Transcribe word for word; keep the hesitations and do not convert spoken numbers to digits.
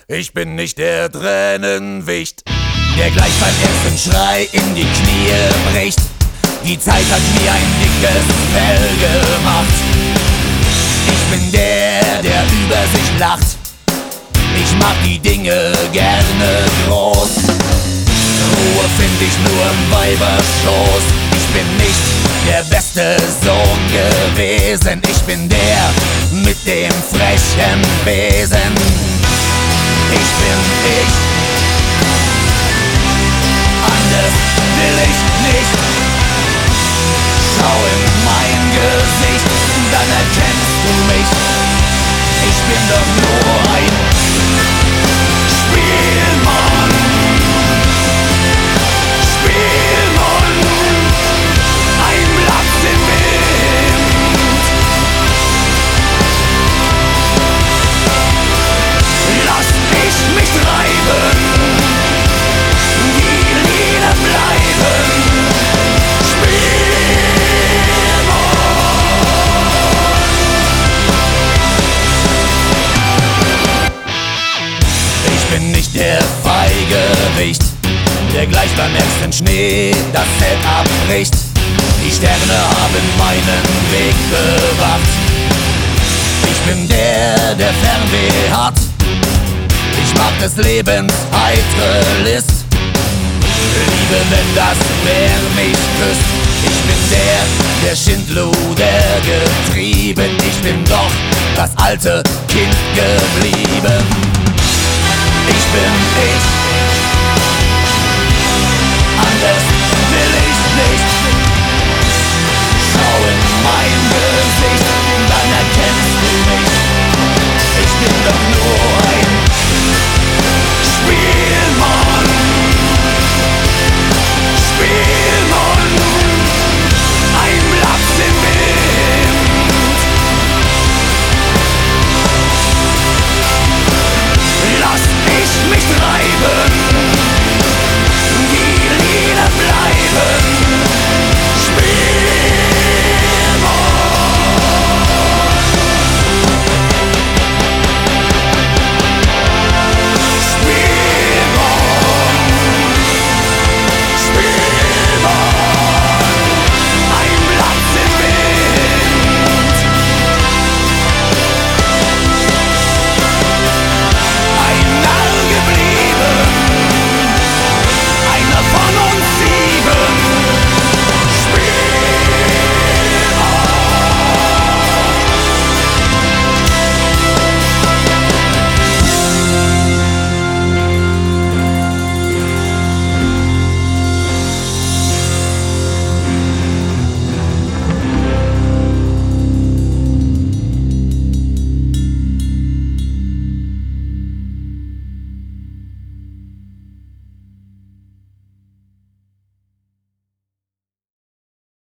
Ich bin nicht der Tränenwicht, der gleich beim ersten Schrei in die Knie bricht. Die Zeit hat mir ein dickes Fell gemacht. Ich bin der, der über sich lacht. Ich mag die Dinge gerne groß. Ruhe find ich nur im Weiberschoß. Ich bin nicht der beste Sohn gewesen. Ich bin der mit dem frechen Besen. Ich bin ich. Anders will ich nicht. Schau in mein Gesicht, dann erkennst du mich. Ich bin doch nur ein Spielmann. Spielmann, ein Blatt im Wind. Lass ich mich treiben, die Lieder bleiben. Ich bin nicht der Feigewicht, der gleich beim ersten Schnee das Zelt abbricht. Die Sterne haben meinen Weg bewacht. Ich bin der, der Fernweh hat. Ich mag des Lebens heitere List. Liebe, wenn das Meer mich küsst. Ich bin der, der Schindluder getrieben. Ich bin doch das alte Kind geblieben. Ich bin ich, anders will ich